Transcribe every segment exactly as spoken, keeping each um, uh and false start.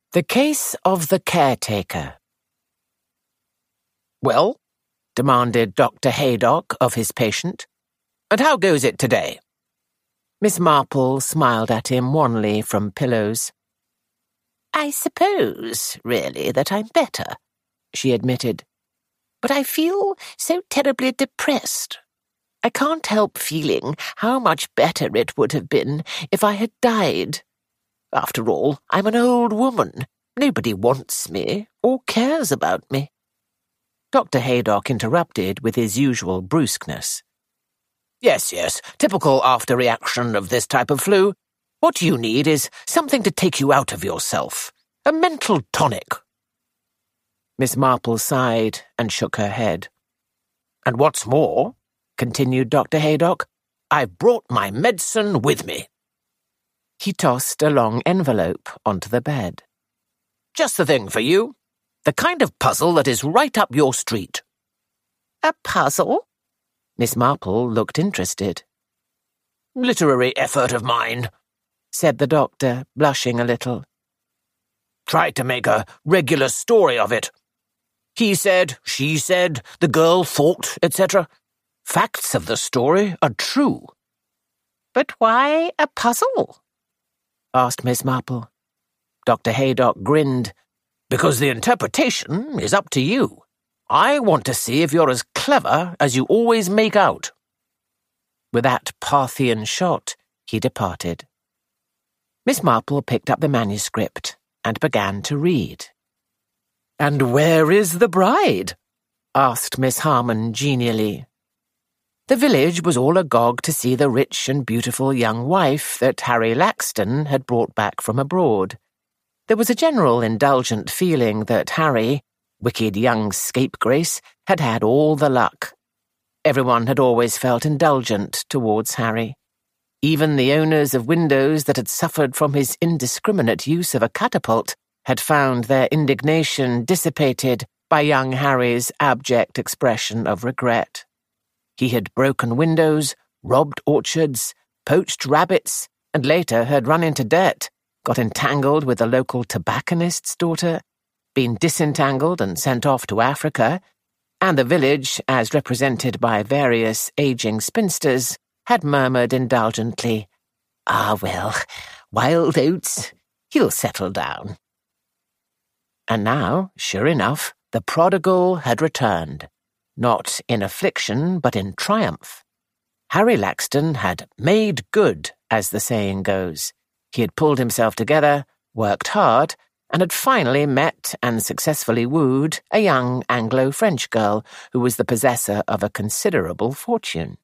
The Case of the Caretaker. "Well," demanded Doctor Haydock of his patient, "and how goes it today?" Miss Marple smiled at him wanly from pillows. "I suppose, really, that I'm better," she admitted. "But I feel so terribly depressed. I can't help feeling how much better it would have been if I had died. After all, I'm an old woman. Nobody wants me or cares about me." Doctor Haydock interrupted with his usual brusqueness. "Yes, yes, typical after-reaction of this type of flu. What you need is something to take you out of yourself. A mental tonic." Miss Marple sighed and shook her head. "And what's more," continued Doctor Haydock, "I've brought my medicine with me." He tossed a long envelope onto the bed. "Just the thing for you. The kind of puzzle that is right up your street." "A puzzle?" Miss Marple looked interested. "Literary effort of mine," said the doctor, blushing a little. "Try to make a regular story of it. He said, she said, the girl thought, et cetera. Facts of the story are true." "But why a puzzle?" asked Miss Marple. Doctor Haydock grinned. "Because the interpretation is up to you. I want to see if you're as clever as you always make out." With that Parthian shot, he departed. Miss Marple picked up the manuscript and began to read. "And where is the bride?" asked Miss Harmon genially. The village was all agog to see the rich and beautiful young wife that Harry Laxton had brought back from abroad. There was a general indulgent feeling that Harry, wicked young scapegrace, had had all the luck. Everyone had always felt indulgent towards Harry. Even the owners of windows that had suffered from his indiscriminate use of a catapult had found their indignation dissipated by young Harry's abject expression of regret. He had broken windows, robbed orchards, poached rabbits, and later had run into debt, got entangled with a local tobacconist's daughter, been disentangled and sent off to Africa, and the village, as represented by various aging spinsters, had murmured indulgently, "Ah, well, wild oats, he'll settle down." And now, sure enough, the prodigal had returned. Not in affliction, but in triumph. Harry Laxton had made good, as the saying goes. He had pulled himself together, worked hard, and had finally met and successfully wooed a young Anglo-French girl who was the possessor of a considerable fortune.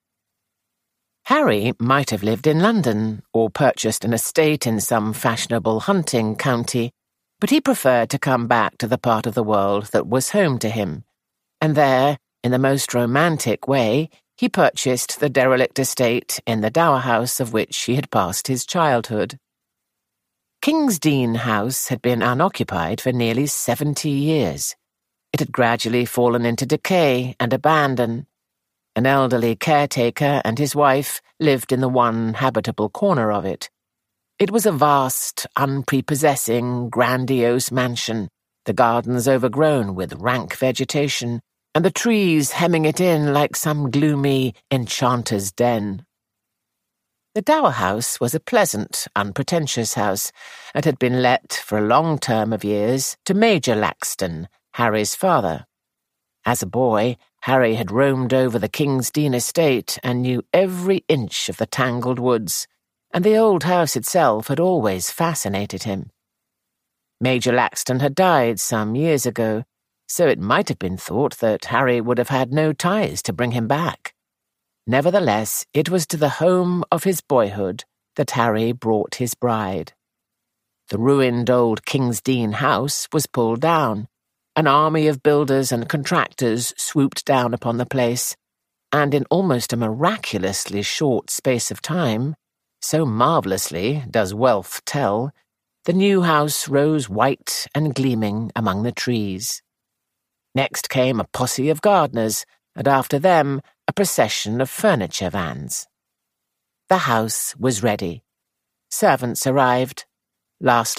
Harry might have lived in London or purchased an estate in some fashionable hunting county, but he preferred to come back to the part of the world that was home to him, and there, in the most romantic way, he purchased the derelict estate in the dower house of which he had passed his childhood. Kingsdean House had been unoccupied for nearly seventy years. It had gradually fallen into decay and abandon. An elderly caretaker and his wife lived in the one habitable corner of it. It was a vast, unprepossessing, grandiose mansion, the gardens overgrown with rank vegetation, and the trees hemming it in like some gloomy enchanter's den. The dower house was a pleasant, unpretentious house, and had been let for a long term of years to Major Laxton, Harry's father. As a boy, Harry had roamed over the Kingsdean estate and knew every inch of the tangled woods, and the old house itself had always fascinated him. Major Laxton had died some years ago, so it might have been thought that Harry would have had no ties to bring him back. Nevertheless, it was to the home of his boyhood that Harry brought his bride. The ruined old Kingsdean house was pulled down. An army of builders and contractors swooped down upon the place, and in almost a miraculously short space of time, so marvellously does wealth tell, the new house rose white and gleaming among the trees. Next came a posse of gardeners, and after them a procession of furniture vans. The house was ready. Servants arrived. Lastly,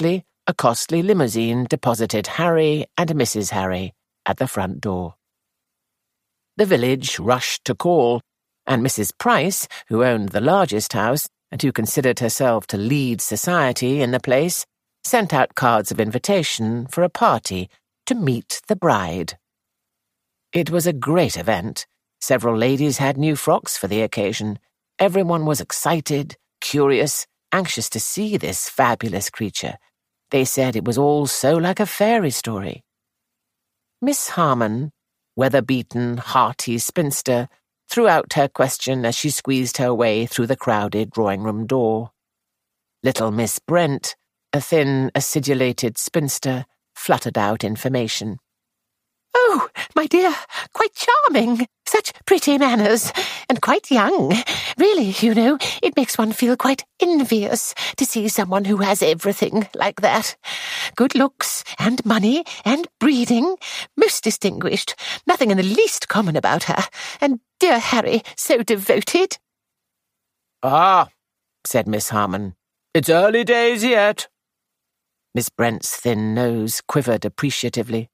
a costly limousine deposited Harry and Missus Harry at the front door. The village rushed to call, and Missus Price, who owned the largest house and who considered herself to lead society in the place, sent out cards of invitation for a party to meet the bride. It was a great event. Several ladies had new frocks for the occasion. Everyone was excited, curious, anxious to see this fabulous creature. They said it was all so like a fairy story. Miss Harmon, weather-beaten, hearty spinster, threw out her question as she squeezed her way through the crowded drawing-room door. Little Miss Brent, a thin, acidulated spinster, fluttered out information. "Oh, my dear, quite charming. Such pretty manners, and quite young. Really, you know, it makes one feel quite envious to see someone who has everything like that. Good looks, and money, and breeding. Most distinguished. Nothing in the least common about her. And dear Harry, so devoted." "Ah," said Miss Harmon, "it's early days yet." Miss Brent's thin nose quivered appreciatively.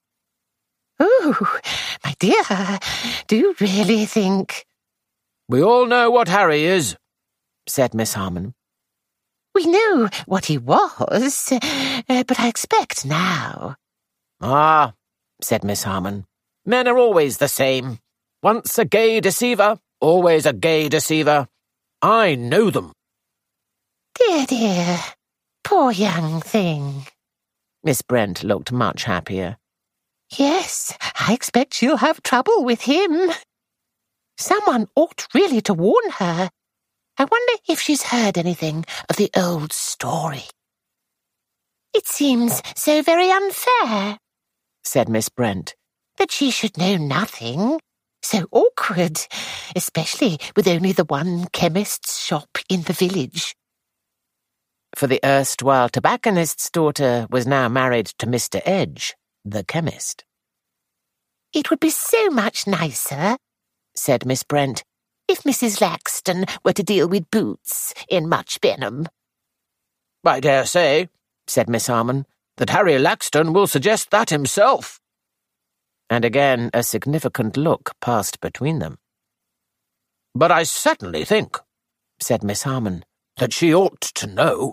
"Oh, my dear, do you really think—" "We all know what Harry is," said Miss Harmon. "We know what he was, uh, but I expect now—" "Ah," said Miss Harmon, "men are always the same. Once a gay deceiver, always a gay deceiver. I know them." "Dear, dear, poor young thing." Miss Brent looked much happier. "Yes, I expect she'll have trouble with him. Someone ought really to warn her. I wonder if she's heard anything of the old story." "It seems so very unfair," said Miss Brent, "that she should know nothing. So awkward, especially with only the one chemist's shop in the village." For the erstwhile tobacconist's daughter was now married to Mister Edge, the chemist. "It would be so much nicer," said Miss Brent, "if Missus Laxton were to deal with boots in Much Benham." "I dare say," said Miss Harmon, "that Harry Laxton will suggest that himself." And again a significant look passed between them. "But I certainly think," said Miss Harmon, "that she ought to know."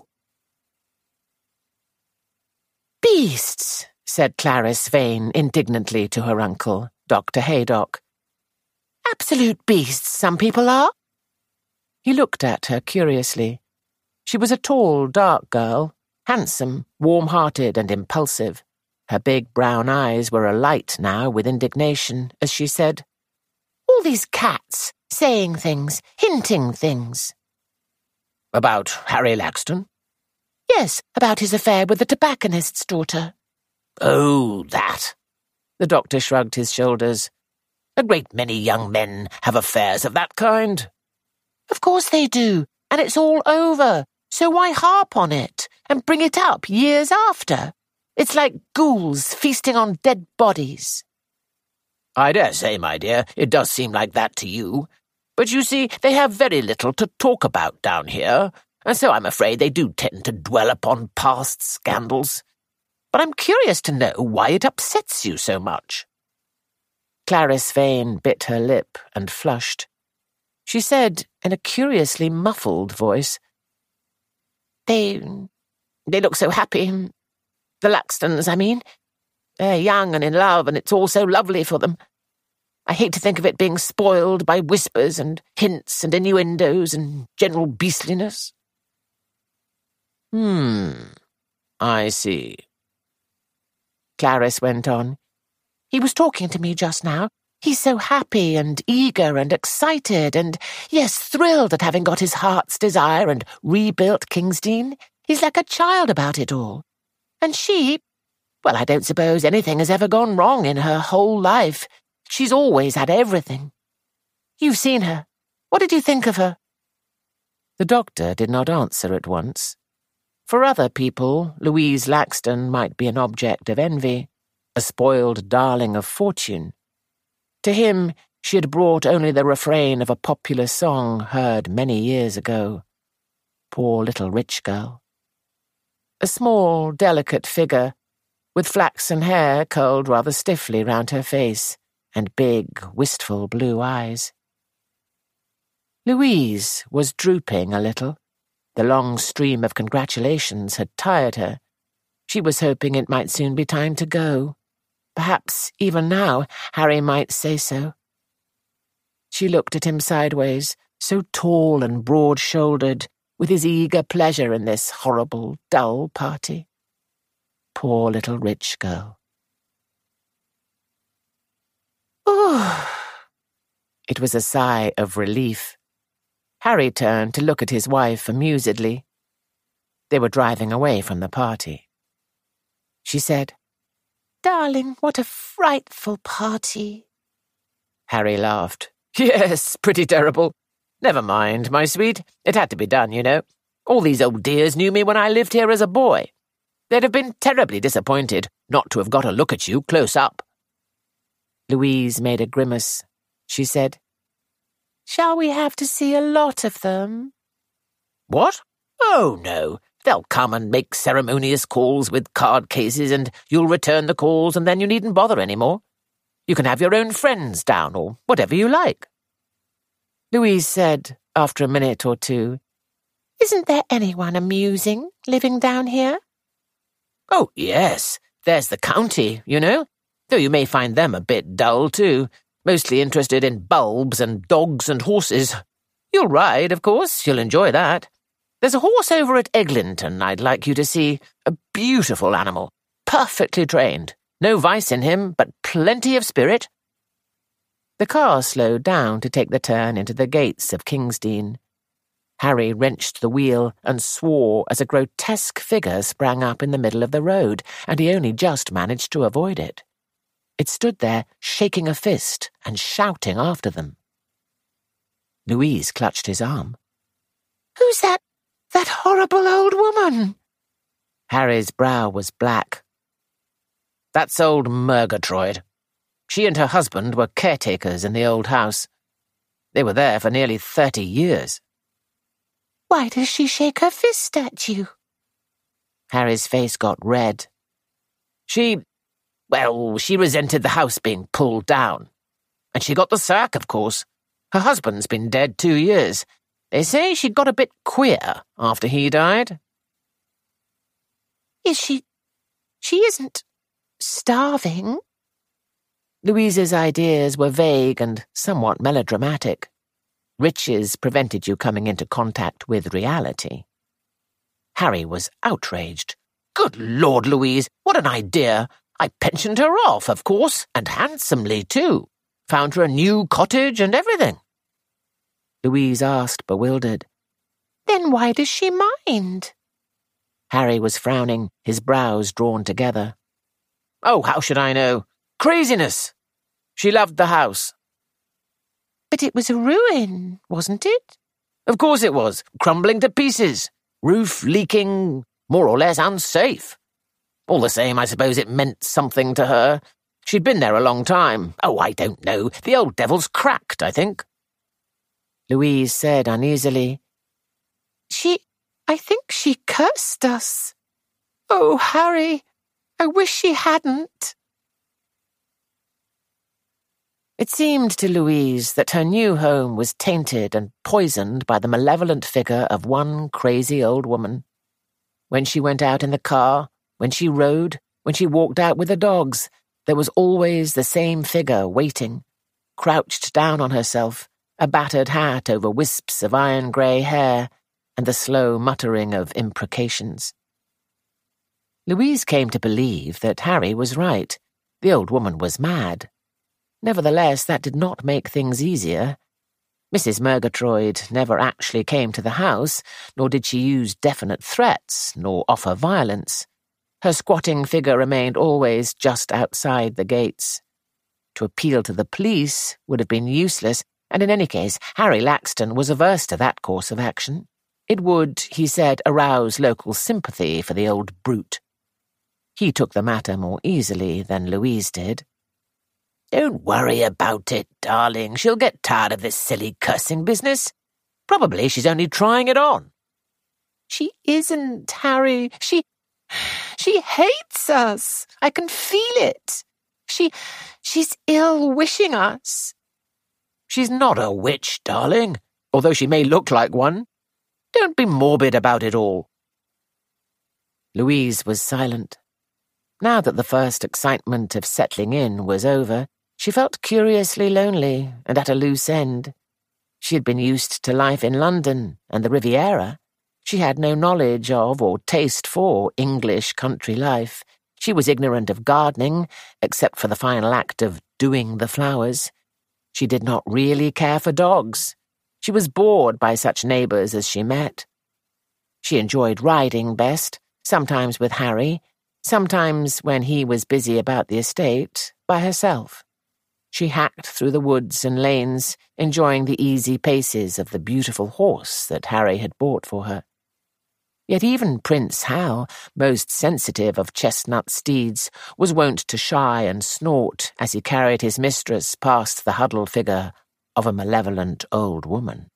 "Beasts," said Clarice Vane indignantly to her uncle, Doctor Haydock. "Absolute beasts, some people are." He looked at her curiously. She was a tall, dark girl, handsome, warm-hearted and impulsive. Her big brown eyes were alight now with indignation as she said, "All these cats, saying things, hinting things." "About Harry Laxton?" "Yes, about his affair with the tobacconist's daughter." "Oh, that." The doctor shrugged his shoulders. "A great many young men have affairs of that kind." "Of course they do, and it's all over. So why harp on it and bring it up years after? It's like ghouls feasting on dead bodies." "I dare say, my dear, it does seem like that to you. But you see, they have very little to talk about down here, and so I'm afraid they do tend to dwell upon past scandals. But I'm curious to know why it upsets you so much." Clarice Vane bit her lip and flushed. She said, in a curiously muffled voice, They... they look so happy. The Laxtons, I mean. They're young and in love, and it's all so lovely for them. I hate to think of it being spoiled by whispers and hints and innuendos and general beastliness." Hmm, I see. Clarice went on. "He was talking to me just now. He's so happy and eager and excited and, yes, thrilled at having got his heart's desire and rebuilt Kingsdean. He's like a child about it all. And she, well, I don't suppose anything has ever gone wrong in her whole life. She's always had everything. You've seen her. What did you think of her?" The doctor did not answer at once. For other people, Louise Laxton might be an object of envy, a spoiled darling of fortune. To him, she had brought only the refrain of a popular song heard many years ago. Poor little rich girl. a small, delicate figure, with flaxen hair curled rather stiffly round her face and big, wistful blue eyes. Louise was drooping a little. The long stream of congratulations had tired her. She was hoping it might soon be time to go. Perhaps even now Harry might say so. She looked at him sideways, so tall and broad-shouldered, with his eager pleasure in this horrible, dull party. Poor little rich girl. Oh! It was a sigh of relief. Harry turned to look at his wife amusedly. They were driving away from the party. She said, "Darling, what a frightful party." Harry laughed. "Yes, pretty terrible. Never mind, my sweet. It had to be done, you know. All these old dears knew me when I lived here as a boy. They'd have been terribly disappointed not to have got a look at you close up." Louise made a grimace. She said, "Shall we have to see a lot of them?" "What? Oh, no. They'll come and make ceremonious calls with card cases, and you'll return the calls, and then you needn't bother any more. You can have your own friends down, or whatever you like." Louise said, after a minute or two, "Isn't there anyone amusing living down here?" "Oh, yes. There's the county, you know, though you may find them a bit dull, too, mostly interested in bulbs and dogs and horses. You'll ride, of course. You'll enjoy that. There's a horse over at Eglinton I'd like you to see. A beautiful animal, perfectly trained. No vice in him, but plenty of spirit." The car slowed down to take the turn into the gates of Kingsdean. Harry wrenched the wheel and swore as a grotesque figure sprang up in the middle of the road, and he only just managed to avoid it. It stood there, shaking a fist and shouting after them. Louise clutched his arm. "Who's that, that horrible old woman?" Harry's brow was black. "That's old Murgatroyd. She and her husband were caretakers in the old house. They were there for nearly thirty years." "Why does she shake her fist at you?" Harry's face got red. She, well, she resented the house being pulled down. And she got the sack, of course. Her husband's been dead two years. They say she got a bit queer after he died." "Is she... she isn't starving?" Louise's ideas were vague and somewhat melodramatic. Riches prevented you coming into contact with reality. Harry was outraged. "Good Lord, Louise, what an idea! I pensioned her off, of course, and handsomely, too. Found her a new cottage and everything." Louise asked, bewildered, "Then why does she mind?" Harry was frowning, his brows drawn together. "Oh, how should I know? Craziness! She loved the house." "But it was a ruin, wasn't it?" "Of course it was, crumbling to pieces. Roof leaking, more or less unsafe. All the same, I suppose it meant something to her. She'd been there a long time. Oh, I don't know. The old devil's cracked, I think." Louise said uneasily, She... I think she cursed us." "Oh, Harry, I wish she hadn't." It seemed to Louise that her new home was tainted and poisoned by the malevolent figure of one crazy old woman. When she went out in the car, when she rode, when she walked out with the dogs, there was always the same figure waiting, crouched down on herself, a battered hat over wisps of iron-grey hair, and the slow muttering of imprecations. Louise came to believe that Harry was right. The old woman was mad. Nevertheless, that did not make things easier. Missus Murgatroyd never actually came to the house, nor did she use definite threats, nor offer violence. Her squatting figure remained always just outside the gates. To appeal to the police would have been useless, and in any case, Harry Laxton was averse to that course of action. It would, he said, arouse local sympathy for the old brute. He took the matter more easily than Louise did. "Don't worry about it, darling. She'll get tired of this silly cursing business. Probably she's only trying it on." "She isn't, Harry. She... She hates us. I can feel it. She, she's ill-wishing us. She's not a witch, darling, although she may look like one. Don't be morbid about it all. Louise was silent. Now that the first excitement of settling in was over, she felt curiously lonely and at a loose end. She had been used to life in London and the Riviera. She had no knowledge of or taste for English country life. She was ignorant of gardening, except for the final act of doing the flowers. She did not really care for dogs. She was bored by such neighbours as she met. She enjoyed riding best, sometimes with Harry, sometimes, when he was busy about the estate, by herself. She hacked through the woods and lanes, enjoying the easy paces of the beautiful horse that Harry had bought for her. Yet even Prince Hal, most sensitive of chestnut steeds, was wont to shy and snort as he carried his mistress past the huddled figure of a malevolent old woman.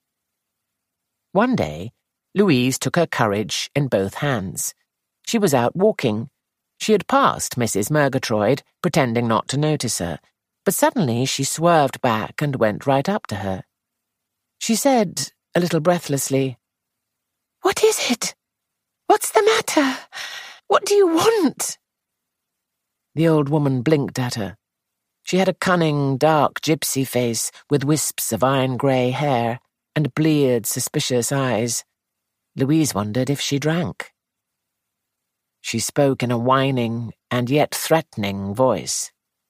One day, Louise took her courage in both hands. She was out walking. She had passed Missus Murgatroyd, pretending not to notice her, but suddenly she swerved back and went right up to her. She said, a little breathlessly, "What is it? What's the matter? What do you want?" The old woman blinked at her. She had a cunning, dark gypsy face with wisps of iron-grey hair and bleared, suspicious eyes. Louise wondered if she drank. She spoke in a whining and yet threatening voice.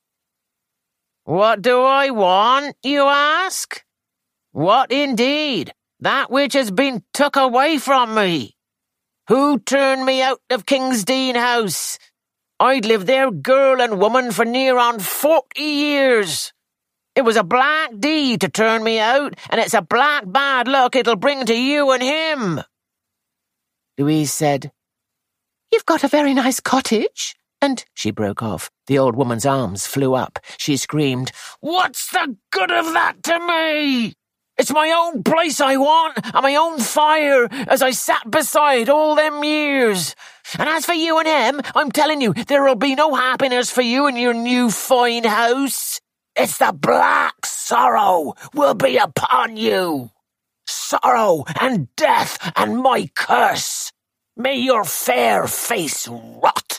"What do I want, you ask? What indeed? That which has been took away from me. Who turned me out of Kingsdean House? I'd lived there, girl and woman, for near on forty years. It was a black deed to turn me out, and it's a black bad luck it'll bring to you and him." Louise said, "You've got a very nice cottage." And she broke off. The old woman's arms flew up. She screamed, "What's the good of that to me? It's my own place I want, and my own fire, as I sat beside all them years. And as for you and him, I'm telling you, there'll be no happiness for you in your new fine house. It's the black sorrow will be upon you. Sorrow and death and my curse. May your fair face rot."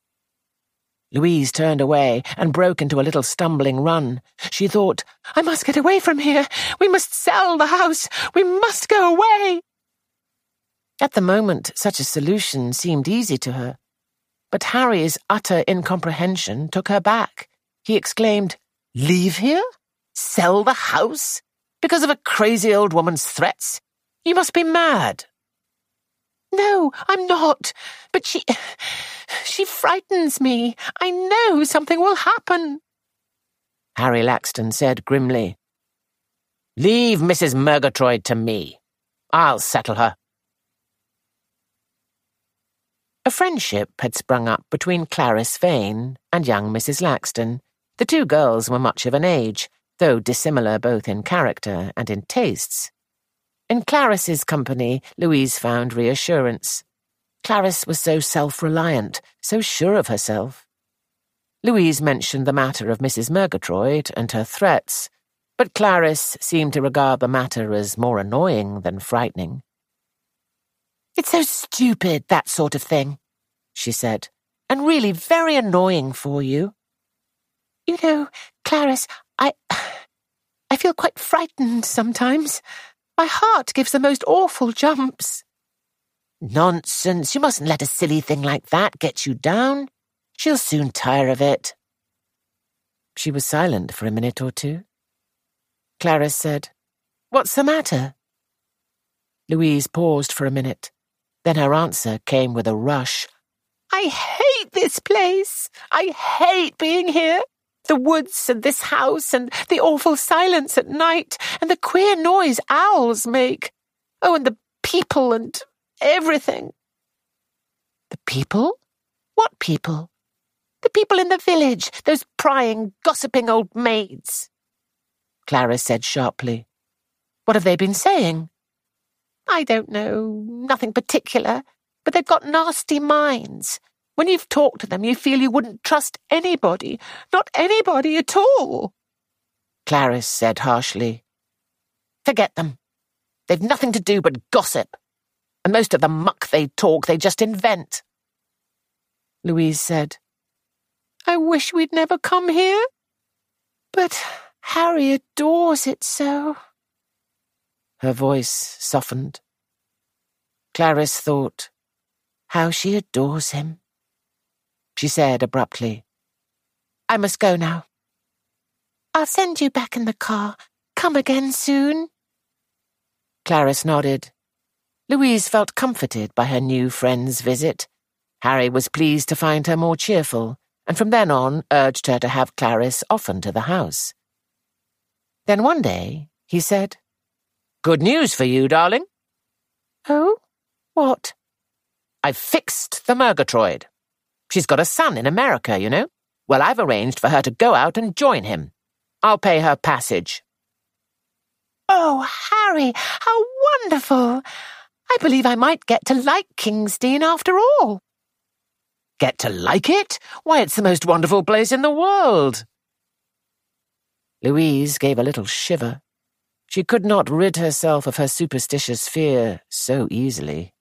Louise turned away and broke into a little stumbling run. She thought, "I must get away from here. We must sell the house. We must go away." At the moment, such a solution seemed easy to her. But Harry's utter incomprehension took her back. He exclaimed, "Leave here? Sell the house? Because of a crazy old woman's threats? You must be mad." "No, I'm not. But she... she frightens me. I know something will happen." Harry Laxton said grimly, "Leave Missus Murgatroyd to me. I'll settle her." A friendship had sprung up between Clarice Vane and young Missus Laxton. The two girls were much of an age, though dissimilar both in character and in tastes. In Clarice's company, Louise found reassurance. Clarice was so self-reliant, so sure of herself. Louise mentioned the matter of Missus Murgatroyd and her threats, but Clarice seemed to regard the matter as more annoying than frightening. "It's so stupid, that sort of thing," she said, "and really very annoying for you. You know, Clarice, I... I feel quite frightened sometimes. My heart gives the most awful jumps." "Nonsense, you mustn't let a silly thing like that get you down. She'll soon tire of it." She was silent for a minute or two. Clarice said, "What's the matter?" Louise paused for a minute. Then her answer came with a rush. "I hate this place. I hate being here. The woods and this house and the awful silence at night and the queer noise owls make. Oh, and the people and everything." "The people? What people?" "The people in the village, those prying, gossiping old maids." Clarice said sharply, "What have they been saying?" "I don't know, nothing particular, but but they've got nasty minds. When you've talked to them, you feel you wouldn't trust anybody, not anybody at all. Clarice said harshly. Forget them. They've nothing to do but gossip. And most of the muck they talk, they just invent. Louise said, I wish we'd never come here. But Harry adores it so. Her voice softened. Clarice thought, how she adores him. She said abruptly, I must go now. I'll send you back in the car. Come again soon. Clarice nodded. Louise felt comforted by her new friend's visit. Harry was pleased to find her more cheerful, and from then on urged her to have Clarice often to the house. Then one day he said, Good news for you, darling. Oh? What? I've fixed the Murgatroyd. She's got a son in America, you know. Well, I've arranged for her to go out and join him. I'll pay her passage. Oh, Harry, how wonderful! I believe I might get to like King's Dean after all. Get to like it? Why, it's the most wonderful place in the world. Louise gave a little shiver. She could not rid herself of her superstitious fear so easily.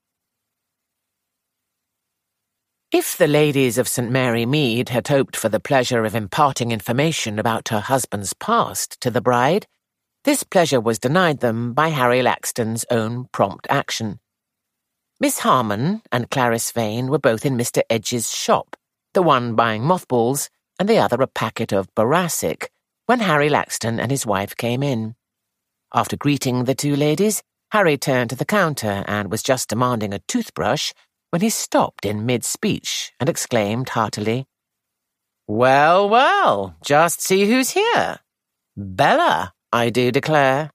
If the ladies of Saint Mary Mead had hoped for the pleasure of imparting information about her husband's past to the bride, this pleasure was denied them by Harry Laxton's own prompt action. Miss Harmon and Clarice Vane were both in Mister Edge's shop, the one buying mothballs and the other a packet of boracic, when Harry Laxton and his wife came in. After greeting the two ladies, Harry turned to the counter and was just demanding a toothbrush when he stopped in mid-speech and exclaimed heartily, Well, well, just see who's here. Bella, I do declare.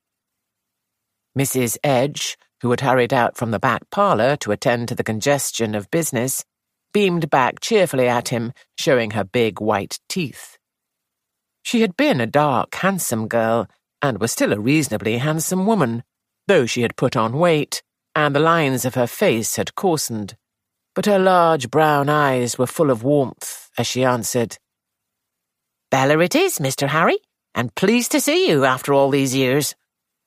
Missus Edge, who had hurried out from the back parlour to attend to the congestion of business, beamed back cheerfully at him, showing her big white teeth. She had been a dark, handsome girl, and was still a reasonably handsome woman, though she had put on weight, and the lines of her face had coarsened. But her large brown eyes were full of warmth as she answered, Bella it is, Mister Harry, and pleased to see you after all these years.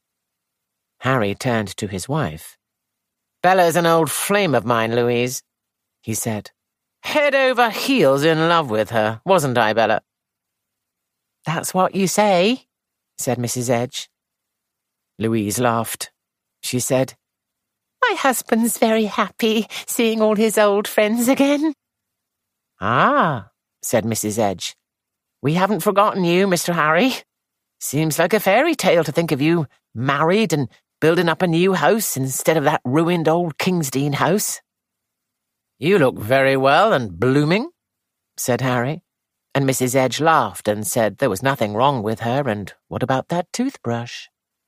Harry turned to his wife. Bella's an old flame of mine, Louise, he said. Head over heels in love with her, wasn't I, Bella? That's what you say, said Missus Edge. Louise laughed. She said, My husband's very happy seeing all his old friends again. Ah, said Missus Edge. We haven't forgotten you, Mister Harry. Seems like a fairy tale to think of you married and building up a new house instead of that ruined old King's Dean house. You look very well and blooming, said Harry, and Missus Edge laughed and said there was nothing wrong with her, and what about that toothbrush?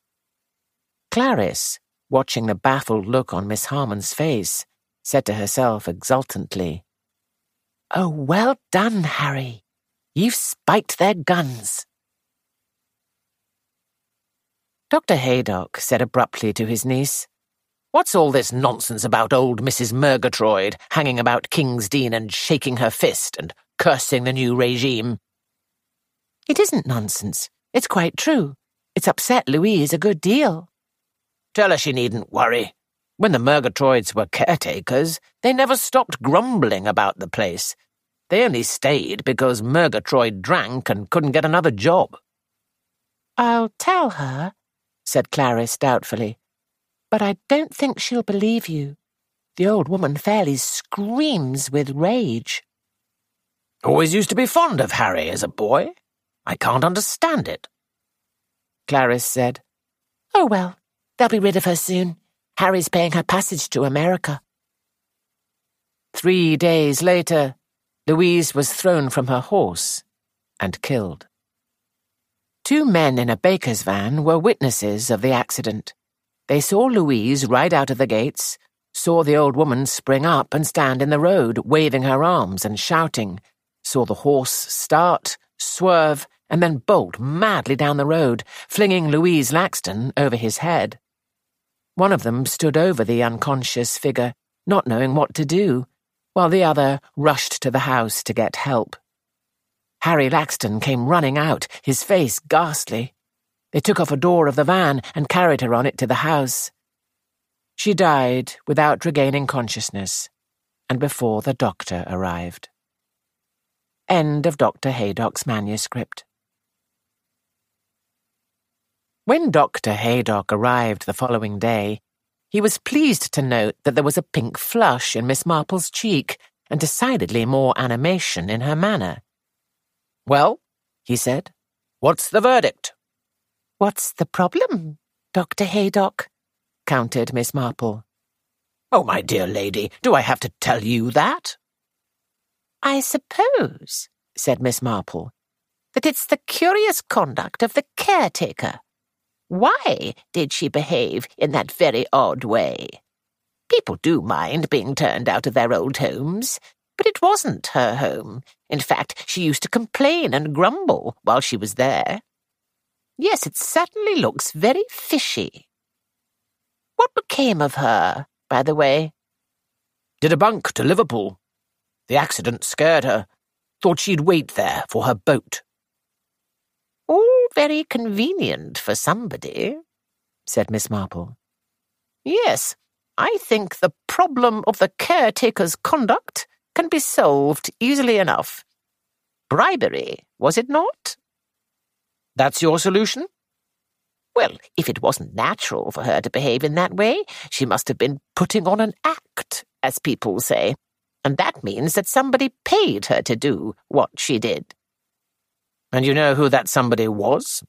Clarice, watching the baffled look on Miss Harmon's face, said to herself exultantly, Oh, well done, Harry. You've spiked their guns. Doctor Haydock said abruptly to his niece, What's all this nonsense about old Missus Murgatroyd hanging about King's Dean and shaking her fist and cursing the new regime? It isn't nonsense. It's quite true. It's upset Louise a good deal. Tell her she needn't worry. When the Murgatroyds were caretakers, they never stopped grumbling about the place. They only stayed because Murgatroyd drank and couldn't get another job. I'll tell her, said Clarice doubtfully, but I don't think she'll believe you. The old woman fairly screams with rage. Always used to be fond of Harry as a boy. I can't understand it. Clarice said, Oh, well, they'll be rid of her soon. Harry's paying her passage to America. Three days later, Louise was thrown from her horse and killed. Two men in a baker's van were witnesses of the accident. They saw Louise ride out of the gates, saw the old woman spring up and stand in the road, waving her arms and shouting, saw the horse start, swerve, and then bolt madly down the road, flinging Louise Laxton over his head. One of them stood over the unconscious figure, not knowing what to do, while the other rushed to the house to get help. Harry Laxton came running out, his face ghastly. They took off a door of the van and carried her on it to the house. She died without regaining consciousness, and before the doctor arrived. End of Doctor Haydock's manuscript. When Doctor Haydock arrived the following day, he was pleased to note that there was a pink flush in Miss Marple's cheek and decidedly more animation in her manner. "Well," he said, "what's the verdict?" "What's the problem, Doctor Haydock?" countered Miss Marple. "Oh, my dear lady, do I have to tell you that?" "I suppose," said Miss Marple, "that it's the curious conduct of the caretaker. Why did she behave in that very odd way? People do mind being turned out of their old homes, but it wasn't her home. In fact, she used to complain and grumble while she was there. Yes, it certainly looks very fishy. What became of her, by the way?" "Did a bunk to Liverpool. The accident scared her. Thought she'd wait there for her boat." "All very convenient for somebody," said Miss Marple. "Yes, I think the problem of the caretaker's conduct can be solved easily enough. Bribery, was it not?" "That's your solution?" "Well, if it wasn't natural for her to behave in that way, she must have been putting on an act, as people say, and that means that somebody paid her to do what she did." "And you know who that somebody was?"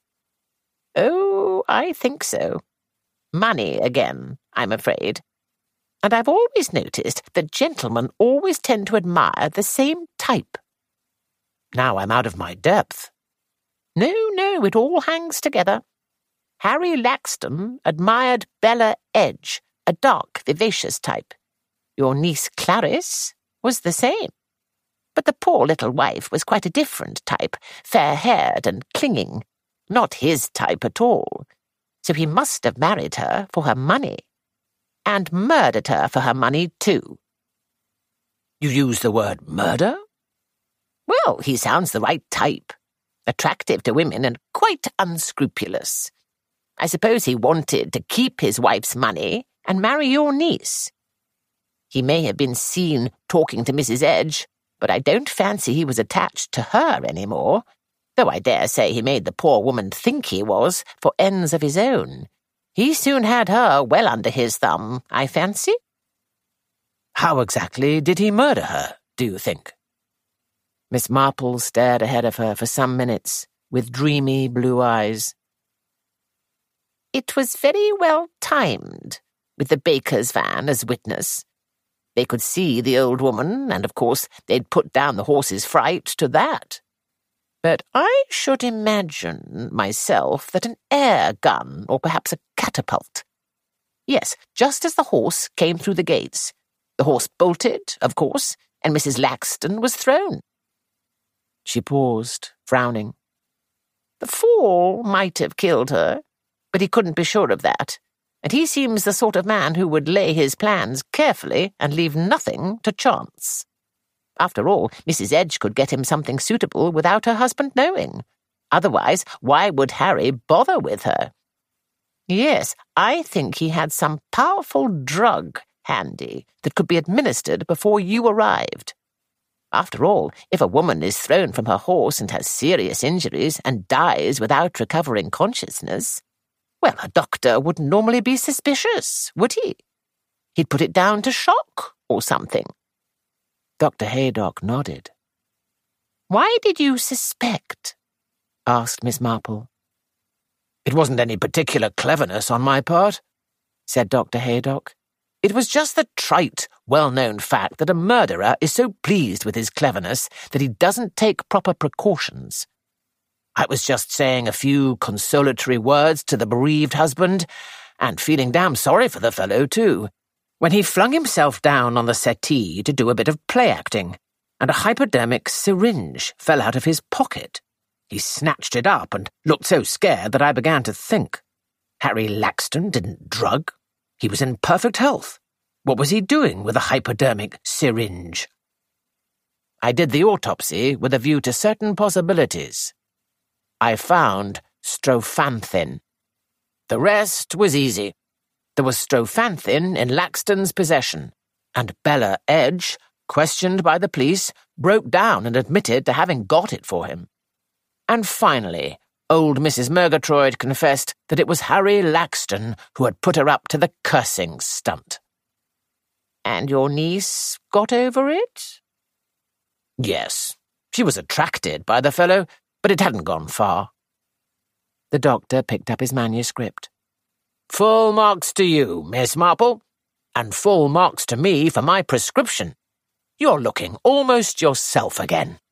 "Oh, I think so. Money again, I'm afraid. And I've always noticed that gentlemen always tend to admire the same type." "Now I'm out of my depth." "No, no, it all hangs together. Harry Laxton admired Bella Edge, a dark, vivacious type. Your niece Clarice was the same. But the poor little wife was quite a different type, fair-haired and clinging. Not his type at all. So he must have married her for her money. And murdered her for her money, too." "You use the word murder?" "Well, he sounds the right type. Attractive to women and quite unscrupulous. I suppose he wanted to keep his wife's money and marry your niece. He may have been seen talking to Missus Edge, but I don't fancy he was attached to her any more, though I dare say he made the poor woman think he was for ends of his own. He soon had her well under his thumb, I fancy." "How exactly did he murder her, do you think?" Miss Marple stared ahead of her for some minutes, with dreamy blue eyes. "It was very well timed, with the baker's van as witness. They could see the old woman, and of course they'd put down the horse's fright to that. But I should imagine, myself, that an air gun, or perhaps a catapult. Yes, just as the horse came through the gates. The horse bolted, of course, and Missus Laxton was thrown." She paused, frowning. "The fall might have killed her, but he couldn't be sure of that, and he seems the sort of man who would lay his plans carefully and leave nothing to chance. After all, Missus Edge could get him something suitable without her husband knowing. Otherwise, why would Harry bother with her? Yes, I think he had some powerful drug handy that could be administered before you arrived. After all, if a woman is thrown from her horse and has serious injuries and dies without recovering consciousness, well, a doctor wouldn't normally be suspicious, would he? He'd put it down to shock or something." Doctor Haydock nodded. "Why did you suspect?" asked Miss Marple. "It wasn't any particular cleverness on my part," said Doctor Haydock. "It was just the trite, well-known fact that a murderer is so pleased with his cleverness that he doesn't take proper precautions. I was just saying a few consolatory words to the bereaved husband, and feeling damn sorry for the fellow, too, when he flung himself down on the settee to do a bit of play-acting, and a hypodermic syringe fell out of his pocket. He snatched it up and looked so scared that I began to think. Harry Laxton didn't drug. He was in perfect health. What was he doing with a hypodermic syringe? I did the autopsy with a view to certain possibilities. I found strophanthin. The rest was easy. There was strophanthin in Laxton's possession, and Bella Edge, questioned by the police, broke down and admitted to having got it for him. And finally, old Missus Murgatroyd confessed that it was Harry Laxton who had put her up to the cursing stunt. And your niece got over it? Yes, she was attracted by the fellow, but it hadn't gone far. The doctor picked up his manuscript. Full marks to you, Miss Marple, and full marks to me for my prescription. You're looking almost yourself again.